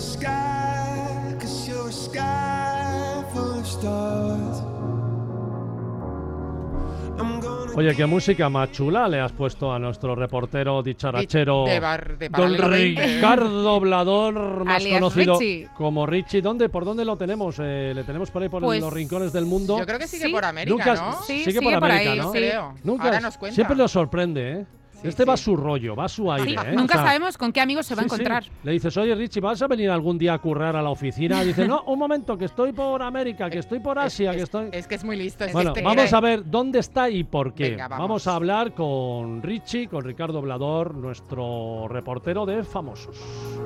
sky, 'cause you're a sky full of stars. Oye, qué música más chula le has puesto a nuestro reportero dicharachero, de don Ricardo Doblador, más alias conocido Richie. como Richie. ¿Por dónde lo tenemos? ¿Le tenemos por ahí por Pues, los rincones del mundo? Yo creo que sigue Sí. por América, ¿no? Sí, sigue por América, ahí, ¿no? sí. Creo. Nunca, Ahora nos cuenta. siempre nos sorprende, ¿eh? Sí, Este va a sí. su rollo, va a su aire, Sí, ¿eh? nunca O sea, sabemos con qué amigos se va a sí, sí. encontrar. Le dices, oye Richie, ¿vas a venir algún día a currar a la oficina? Dice, no, un momento, que estoy por América, que estoy por Asia, que estoy... Es que es muy listo. Bueno, vamos a ver dónde está y por qué. Venga, vamos. Vamos a hablar con Richie, con Ricardo Doblador, nuestro reportero de Famosos.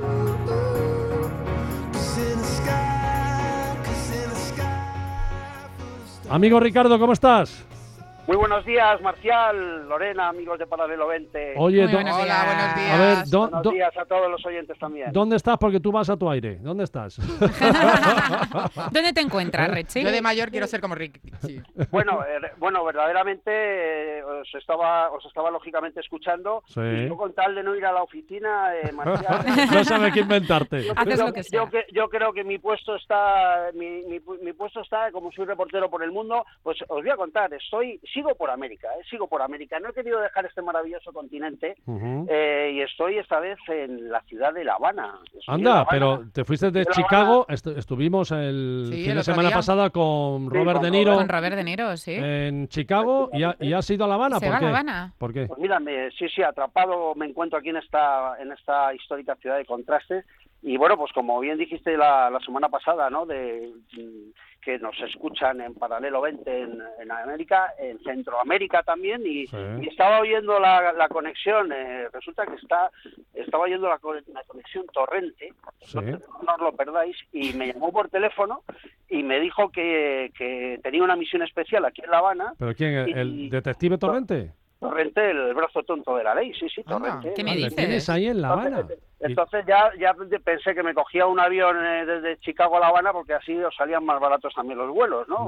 Amigo Ricardo, ¿cómo estás? Muy buenos días, Marcial, Lorena, amigos de Paralelo 20. Oye, Muy buenos Hola, días. buenos días. a ver, Buenos días a todos los oyentes también. ¿dónde estás? Porque tú vas a tu aire. ¿Dónde estás? ¿Dónde te encuentras, Richie? Yo de mayor quiero ser como Rick. Sí. Bueno, verdaderamente os estaba lógicamente escuchando. Sí. Y yo, con tal de no ir a la oficina, Marcial, No sabes qué inventarte. Haces lo que sea. yo creo que mi puesto está, mi puesto está, como soy reportero por el mundo, pues os voy a contar, sigo por América, no he querido dejar este maravilloso continente. Ujú. Y estoy esta vez en la ciudad de La Habana. Estoy en La Anda, Habana. pero te fuiste de La Chicago, estuvimos el Sí, fin el de otro semana día. pasada con Sí, Robert con De Niro Con Robert De Niro, sí. en Chicago y has ido a La Habana. ¿Se ¿Por va a qué? La Habana? ¿Por qué? Pues mira, sí, atrapado me encuentro aquí en esta histórica ciudad de contrastes. Y bueno, pues como bien dijiste la semana pasada, ¿no? Que nos escuchan en Paralelo 20 en América, en Centroamérica también, y estaba oyendo la conexión, resulta que estaba oyendo la conexión Torrente, Sí. no os lo perdáis, y me llamó por teléfono y me dijo que tenía una misión especial aquí en La Habana. ¿Pero quién? ¿El detective Torrente? Torrente, el brazo tonto de la ley, sí, Anda, Torrente. ¿qué me ¿Le dices? tienes ahí en La Habana? Entonces ya pensé que me cogía un avión desde Chicago a La Habana, porque así os salían más baratos también los vuelos, ¿no?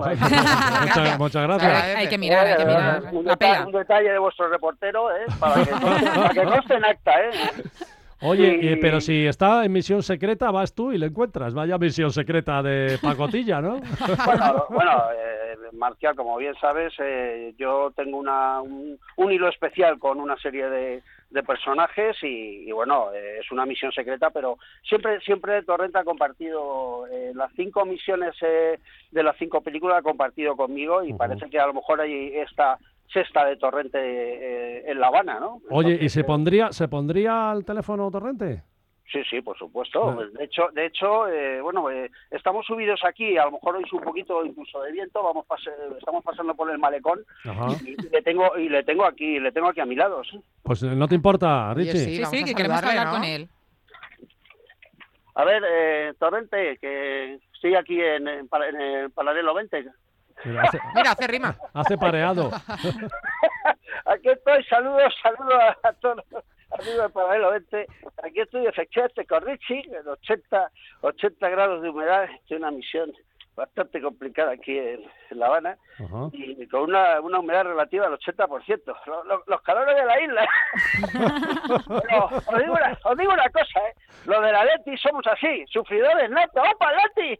Muchas gracias. Hay que mirar la pela. Un detalle de vuestro reportero, para que conste en acta, Oye, Y- pero si está en misión secreta, vas tú y le encuentras. Vaya misión secreta de pacotilla, ¿no? Bueno, Marcial, como bien sabes, yo tengo un hilo especial con una serie de personajes y bueno, es una misión secreta, pero siempre Torrente ha compartido las 5 misiones de las 5 películas, ha compartido conmigo y parece que a lo mejor hay esta sexta de Torrente en La Habana, ¿no? Oye, Entonces, ¿y se pondría al teléfono Torrente? Sí, por supuesto. De hecho, estamos subidos aquí, a lo mejor oís un poquito incluso de viento, estamos pasando por el malecón. Ajá. y le tengo aquí a mi lado, sí. Pues no te importa, Richie. Oye, Sí, vamos a que queremos saludarle, hablar ¿no? con él. A ver, Torrente, que estoy aquí en el Paralelo 20. Mira, hace rima. Hace pareado. Aquí estoy, saludos a todos. Amigos de Paralelo 20, aquí estoy efectivamente con Richie, en 80 grados de humedad, estoy en una misión bastante complicada aquí en La Habana. Ajá. Y con una humedad relativa al 80%. Los calores de la isla. Pero os digo una cosa, lo del Atleti somos así, sufridores natos. ¡Opa, Atleti!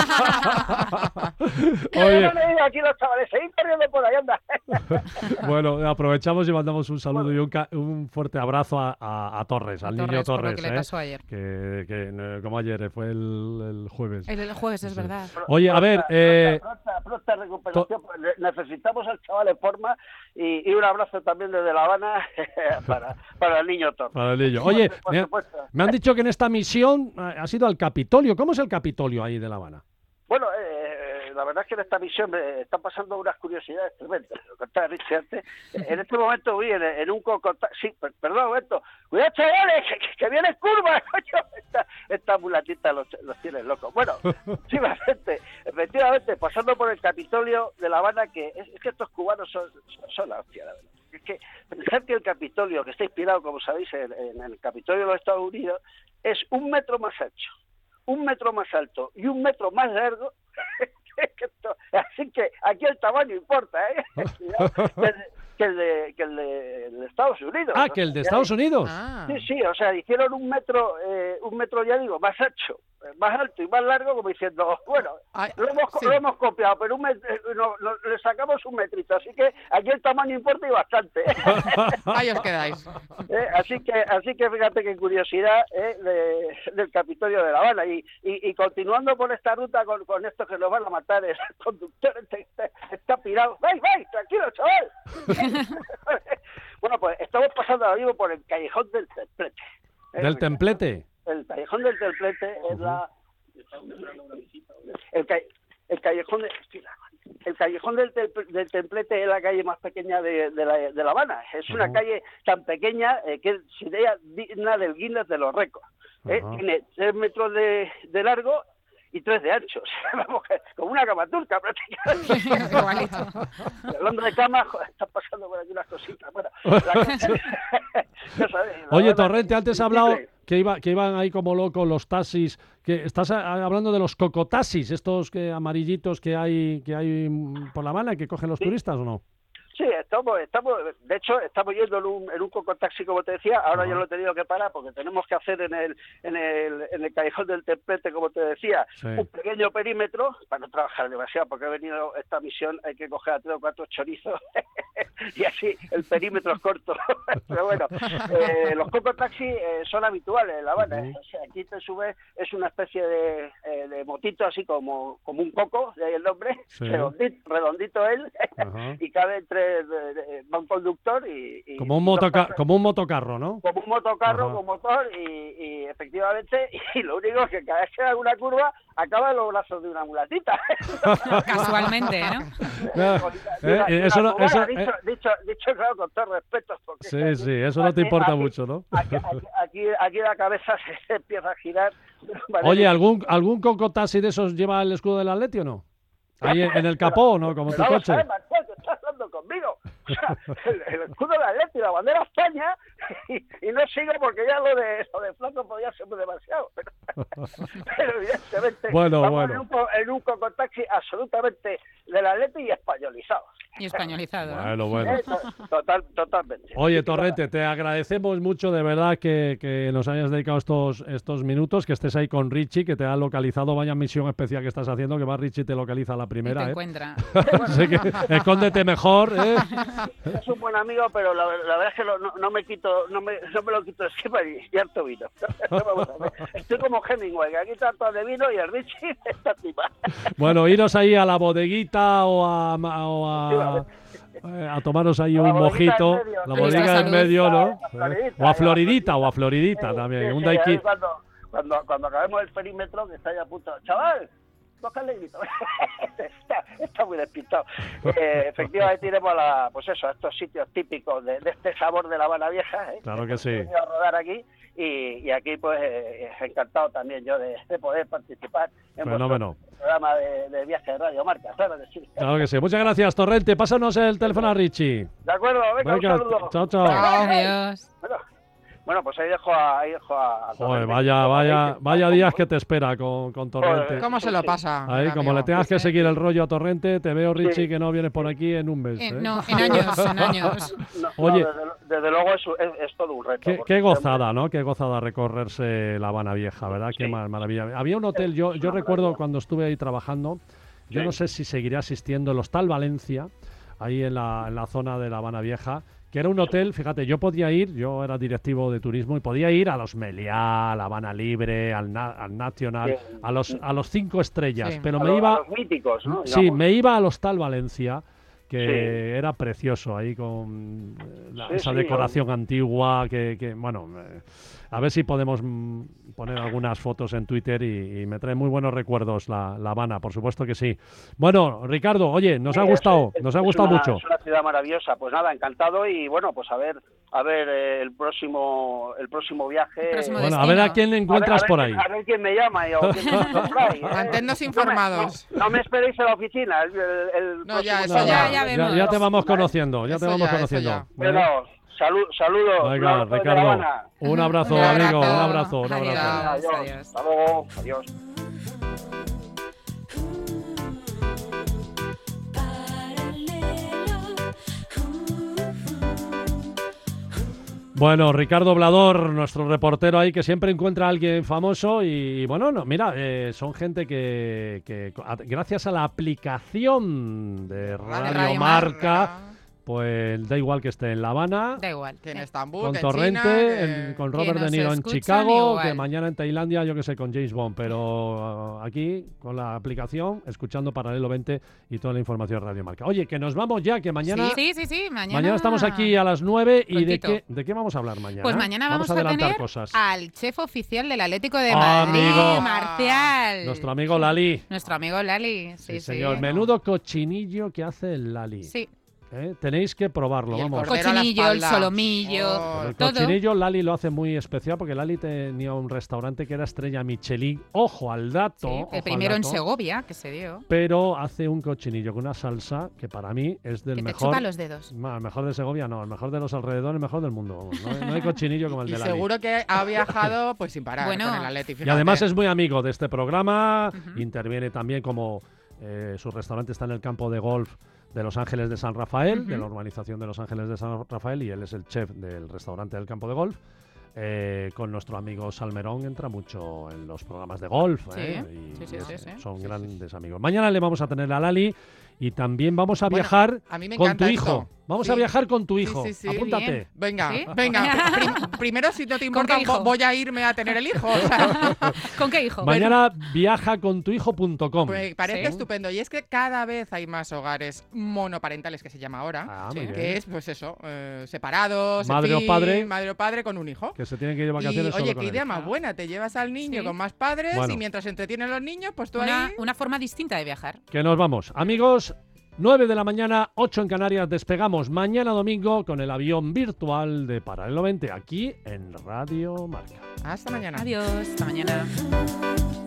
Oye, No le digo aquí los chavales, seguid corriendo por ahí, anda. bueno, aprovechamos y mandamos un saludo y un fuerte abrazo a Torres, al niño por lo Torres. que le pasó ayer. Que como ayer, fue el jueves. El jueves, es verdad. Oye, a ver, Pronta recuperación, pues necesitamos al chaval en forma y un abrazo también desde La Habana para el niño Torres. para el niño. Oye, Por supuesto. me han dicho que en esta misión ha sido al Capitolio. ¿Cómo es el Capitolio ahí de La Habana? Bueno, la verdad es que en esta misión me están pasando unas curiosidades tremendas. Lo contaba Richie antes. En este momento voy en un cocotá. Sí, perdón, Roberto. Cuidado, chavales, que viene curva, coño. Esta mulatita los tiene locos. Bueno, sí, efectivamente, pasando por el Capitolio de La Habana, que es que estos cubanos son la hostia, la verdad. Es que pensar que el Capitolio, que está inspirado, como sabéis, en el Capitolio de los Estados Unidos, es 1 metro más ancho, 1 metro más alto y 1 metro más largo. Así que aquí el tamaño importa, que el de Estados Unidos. Ah, que el de Estados Unidos. Ah. Sí, o sea, hicieron 1 metro, ya digo, más ancho más alto y más largo, como diciendo, bueno, Ay, lo hemos copiado, pero le sacamos un metrito, así que aquí el tamaño importa y bastante. Ahí os quedáis. Así que fíjate qué curiosidad del Capitolio de La Habana. Y continuando por esta ruta con esto que nos van a matar, el conductor está pirado. ¡Vai! ¡Tranquilo, chaval! Bueno, pues estamos pasando ahora mismo por el Callejón del Templete. ¿Del Templete? El Callejón del Templete es el Callejón del Templete es la calle más pequeña de La Habana. Es una calle tan pequeña que sería digna del Guinness de los récords. Tiene 3 metros de largo y 3 de ancho. Vamos, como una cama turca prácticamente. Hablando de camas, están pasando por aquí unas cositas. Bueno, ya sabes, Oye, Torrente, antes has hablado que iban ahí como locos los taxis. Que estás hablando de los cocotaxis, estos amarillitos que hay por La Habana, que cogen los turistas, ¿o no? Sí, estamos, de hecho, estamos yendo en un cocotaxi, como te decía. Ahora yo lo he tenido que parar porque tenemos que hacer en el Callejón del Templete, como te decía, un pequeño perímetro para no trabajar demasiado, porque he venido esta misión, hay que coger a 3 o 4 chorizos y así el perímetro es corto. Pero bueno, los cocotaxis son habituales en La Habana. O sea, aquí te subes, es una especie de motito así como un coco, de ahí el nombre, redondito él, y cabe entre va un conductor y como un motocarro, ¿no? Como un motocarro con motor y efectivamente, y lo único es que cada vez que da una curva acaba en los brazos de una mulatita. Casualmente, ¿no? Dicho claro, con todo respeto. Sí, eso no te importa mucho, ¿no? Aquí la cabeza se empieza a girar. Oye, ¿algún cocotaxi de esos lleva el escudo del Atleti o no? Ahí en el capó, ¿no? Como tu coche. Estás hablando conmigo. O sea, el escudo del Atleti, la bandera España, y no sigo porque ya lo de Flaco podía ser demasiado. Pero evidentemente, vamos en un cocotaxi absolutamente del Atleti y españolizado. Y españolizado. Bueno. Totalmente. Oye, Torrente, te agradecemos mucho de verdad que nos hayas dedicado estos minutos, que estés ahí con Richie, que te ha localizado. Vaya misión especial que estás haciendo, que va Richie te localiza a la primera. Y te encuentra. Así que escóndete mejor. Es un buen amigo, pero la verdad es que no me lo quito de encima y harto vino. Estoy como Hemingway, que aquí está todo de vino y el Richie está encima. Bueno, iros ahí a la bodeguita o a tomaros ahí un mojito, la bodega en medio, ¿no? O a Floridita también. Un daiquiri. Cuando acabemos el perímetro, que está ya a punto, chaval, cógele y grito. Está muy despistado. Efectivamente iremos a estos sitios típicos de este sabor de La Habana Vieja. Claro que sí. Voy a rodar aquí y aquí pues encantado también yo de poder participar en vuestro programa de viaje de Radio Marca. Claro que sí. Claro que sí. Muchas gracias, Torrente. Pásanos el teléfono a Richie. De acuerdo, venga, un saludo. Chao. Adiós. Bueno, pues ahí dejo a Joder, vaya días que te espera con Torrente. ¿Cómo se lo pasa? Ahí, como le tengas que seguir el rollo a Torrente, te veo, Richie, que no vienes por aquí en un mes. No, en años. Oye, desde luego es todo un reto. Qué gozada, ¿no? Qué gozada recorrerse La Habana Vieja, ¿verdad? Qué maravilla. Había un hotel, yo recuerdo cuando estuve ahí trabajando, yo no sé si seguiré asistiendo, el Hostal Valencia, ahí en la zona de La Habana Vieja, que era un hotel, fíjate, yo era directivo de turismo y podía ir a los Meliá, a La Habana Libre, al Nacional, a los 5 estrellas, pero me iba... A los míticos, ¿no? Sí, me iba al Hostal Valencia, que era precioso, ahí con esa decoración antigua, a ver si podemos poner algunas fotos en Twitter y me trae muy buenos recuerdos la Habana, por supuesto que sí. Bueno, Ricardo, oye, nos ha gustado mucho. Es una ciudad maravillosa, pues nada, encantado y bueno, pues a ver el próximo viaje. A ver a quién encuentras por ahí. A ver quién me llama o quién me por ahí. Manténnos informados. No me esperéis en la oficina. Ya vemos. Ya te vamos conociendo, Bueno, saludos. Venga, Ricardo, un abrazo, amigo, un abrazo. Adiós. Hasta luego, adiós. Bueno, Ricardo Oblador, nuestro reportero ahí, que siempre encuentra a alguien famoso y bueno, no, mira, son gente que gracias a la aplicación de Radio Marca, pues da igual que esté en La Habana, Da igual. Que en Estambul, con que en Torrente, China, con que Robert nos De Niro en escuchan Chicago, igual. que mañana en Tailandia, yo que sé, con James Bond, pero aquí con la aplicación, escuchando Paralelo 20 y toda la información de Radio Marca. Oye, que nos vamos ya, que mañana... Sí, Mañana estamos aquí a las 9 y Prontito. ¿de qué vamos a hablar mañana? Pues mañana vamos a adelantar tener cosas. al chef oficial del Atlético de Ah, Madrid, amigo. Marcial. Nuestro amigo Lali. Nuestro amigo Lali. Sí, señor. Menudo cochinillo que hace el Lali. Sí. Tenéis que probarlo, Y el vamos. cordero a la Cochinillo, el espalda. solomillo, Oh, El todo. cochinillo Lali lo hace muy especial porque Lali tenía un restaurante que era estrella Michelin. Ojo al dato. Sí, ojo el al primero en dato, Segovia, que se dio. Pero hace un cochinillo con una salsa que para mí es del Que te mejor. chupa los dedos. El mejor de Segovia, no, el mejor de los alrededores, el mejor del mundo. Vamos. No hay cochinillo como el Y de Lali. seguro que ha viajado pues sin parar Bueno. con el Atleti. Y además es muy amigo de este programa, Ujú. interviene también como su restaurante está en el campo de golf de Los Ángeles de San Rafael, de la urbanización de Los Ángeles de San Rafael, y él es el chef del restaurante del campo de golf. Con nuestro amigo Salmerón entra mucho en los programas de golf. Sí, y sí. son Sí, grandes amigos. Mañana le vamos a tener a Lali y también vamos a Bueno, viajar a mí me con encanta tu esto. hijo. Vamos Sí. a viajar con tu hijo. Sí, sí, sí. Apúntate. Bien. Venga, ¿Sí? venga. Primero, si no te ¿Con importa, qué hijo? voy a irme a tener el hijo. O sea, ¿Con qué hijo? Mañana viajacontuhijo.com. me parece Sí. estupendo. Y es que cada vez hay más hogares monoparentales, que se llama ahora. Ah, Sí. muy bien. Que es, pues eso, separados, en Madre o fin, padre. madre o padre con un hijo. Que se tienen que ir de Y vacaciones solo oye, con qué él. idea más buena. Te llevas al niño Sí. con más padres Bueno. y mientras entretienen los niños, pues tú ahí. Una forma distinta de viajar. Que nos vamos. Amigos, 9 de la mañana, 8 en Canarias, despegamos mañana domingo con el avión virtual de Paralelo 20 aquí en Radio Marca. Hasta mañana. Adiós, hasta mañana.